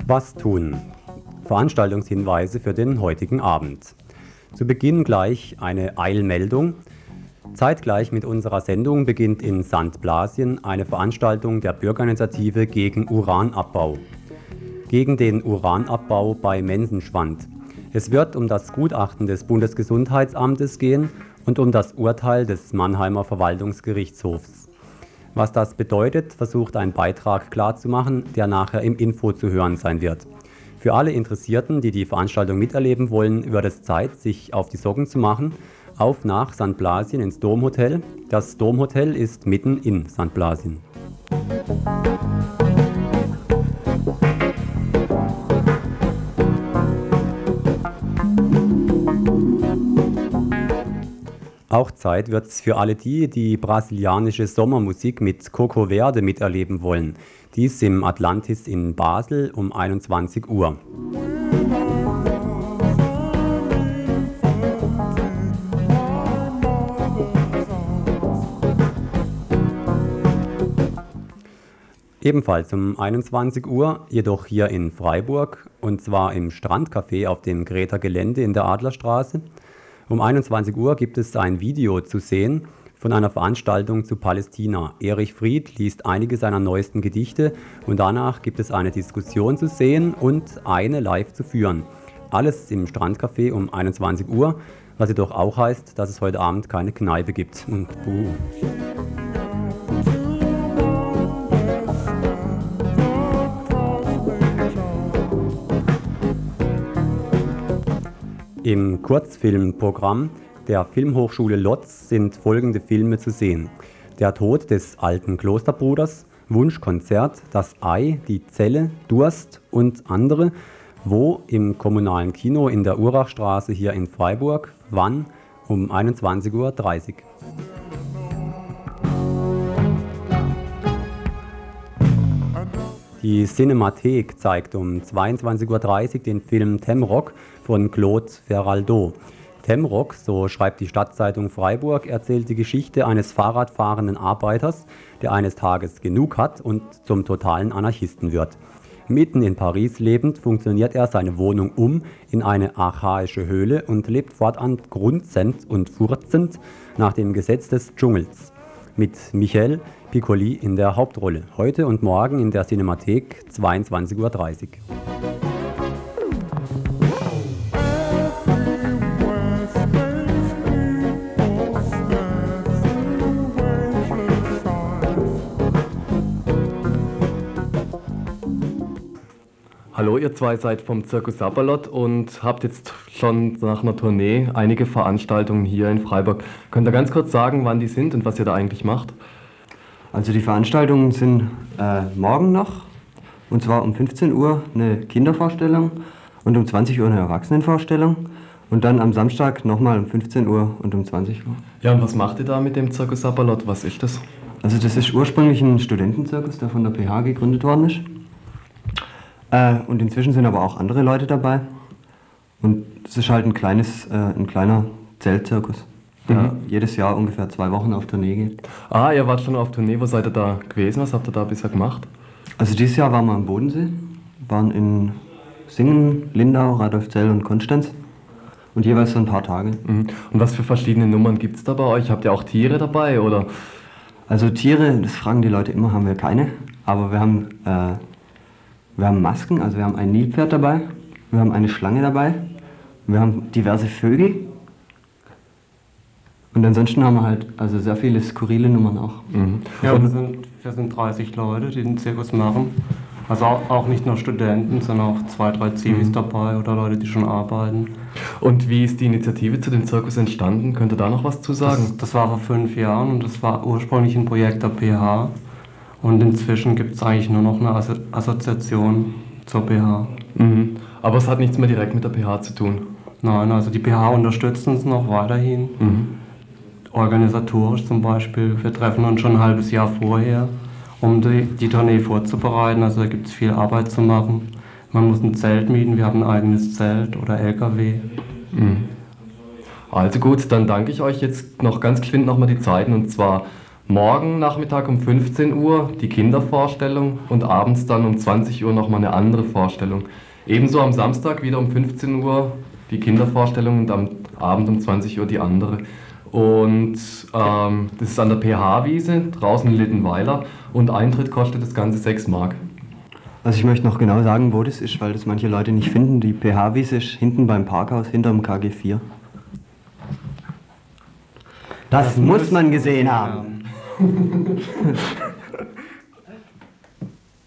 Was tun? Veranstaltungshinweise für den heutigen Abend. Zu Beginn gleich eine Eilmeldung. Zeitgleich mit unserer Sendung beginnt in St. Blasien eine Veranstaltung der Bürgerinitiative gegen Uranabbau. Gegen den Uranabbau bei Mensenschwand. Es wird um das Gutachten des Bundesgesundheitsamtes gehen und um das Urteil des Mannheimer Verwaltungsgerichtshofs. Was das bedeutet, versucht ein Beitrag klarzumachen, der nachher im Info zu hören sein wird. Für alle Interessierten, die die Veranstaltung miterleben wollen, wird es Zeit, sich auf die Socken zu machen. Auf nach St. Blasien ins Domhotel. Das Domhotel ist mitten in St. Blasien. Auch Zeit wird es für alle die brasilianische Sommermusik mit Coco Verde miterleben wollen. Dies im Atlantis in Basel um 21 Uhr. Ebenfalls um 21 Uhr, jedoch hier in Freiburg, und zwar im Strandcafé auf dem Greta Gelände in der Adlerstraße. Um 21 Uhr gibt es ein Video zu sehen von einer Veranstaltung zu Palästina. Erich Fried liest einige seiner neuesten Gedichte und danach gibt es eine Diskussion zu sehen und eine live zu führen. Alles im Strandcafé um 21 Uhr, was jedoch auch heißt, dass es heute Abend keine Kneipe gibt. Im Kurzfilmprogramm der Filmhochschule Lodz sind folgende Filme zu sehen: Der Tod des alten Klosterbruders, Wunschkonzert, Das Ei, Die Zelle, Durst und andere. Wo? Im kommunalen Kino in der Urachstraße hier in Freiburg. Wann? Um 21:30 Uhr. Die Cinemathek zeigt um 22:30 Uhr den Film Temrock von Claude Ferraldo. Temrock, so schreibt die Stadtzeitung Freiburg, erzählt die Geschichte eines Fahrradfahrenden Arbeiters, der eines Tages genug hat und zum totalen Anarchisten wird. Mitten in Paris lebend funktioniert er seine Wohnung um in eine archaische Höhle und lebt fortan grunzend und furzend nach dem Gesetz des Dschungels. Mit Michel Piccoli in der Hauptrolle. Heute und morgen in der Cinemathek 22:30 Uhr. Hallo, ihr zwei seid vom Circus Sapperlot und habt jetzt schon nach einer Tournee einige Veranstaltungen hier in Freiburg. Könnt ihr ganz kurz sagen, wann die sind und was ihr da eigentlich macht? Also die Veranstaltungen sind morgen noch, und zwar um 15 Uhr eine Kindervorstellung und um 20 Uhr eine Erwachsenenvorstellung und dann am Samstag nochmal um 15 Uhr und um 20 Uhr. Ja, und was macht ihr da mit dem Circus Sapperlot? Was ist das? Also das ist ursprünglich ein Studentenzirkus, der von der PH gegründet worden ist. Und inzwischen sind aber auch andere Leute dabei. Und es ist halt ein kleiner Zeltzirkus, der jedes Jahr ungefähr 2 Wochen auf Tournee geht. Ah, ihr wart schon auf Tournee. Wo seid ihr da gewesen? Was habt ihr da bisher gemacht? Also dieses Jahr waren wir am Bodensee, waren in Singen, Lindau, Radolfzell und Konstanz. Und jeweils so ein paar Tage. Und was für verschiedene Nummern gibt es da bei euch? Habt ihr auch Tiere dabei, oder? Also Tiere, das fragen die Leute immer, haben wir keine. Aber wir haben Masken, also wir haben ein Nilpferd dabei, wir haben eine Schlange dabei, wir haben diverse Vögel und ansonsten haben wir halt also sehr viele skurrile Nummern auch. Ja, wir sind 30 Leute, die den Zirkus machen. Also auch nicht nur Studenten, sondern auch 2, 3 Zivis dabei oder Leute, die schon arbeiten. Und wie ist die Initiative zu dem Zirkus entstanden? Könnt ihr da noch was zu sagen? Das war vor 5 Jahren und das war ursprünglich ein Projekt der PH. Und inzwischen gibt es eigentlich nur noch eine Assoziation zur PH. Aber es hat nichts mehr direkt mit der PH zu tun? Nein, also die PH unterstützt uns noch weiterhin. Organisatorisch zum Beispiel. Wir treffen uns schon ein halbes Jahr vorher, um die Tournee vorzubereiten. Also da gibt es viel Arbeit zu machen. Man muss ein Zelt mieten, wir haben ein eigenes Zelt oder LKW. Also gut, dann danke ich euch jetzt noch ganz geschwind nochmal die Zeiten, und zwar Morgen Nachmittag um 15 Uhr die Kindervorstellung und abends dann um 20 Uhr nochmal eine andere Vorstellung. Ebenso am Samstag wieder um 15 Uhr die Kindervorstellung und am Abend um 20 Uhr die andere. Und das ist an der PH-Wiese, draußen in Littenweiler, und Eintritt kostet das Ganze 6 Mark. Also ich möchte noch genau sagen, wo das ist, weil das manche Leute nicht finden. Die PH-Wiese ist hinten beim Parkhaus, hinterm KG4. Das muss man gesehen haben.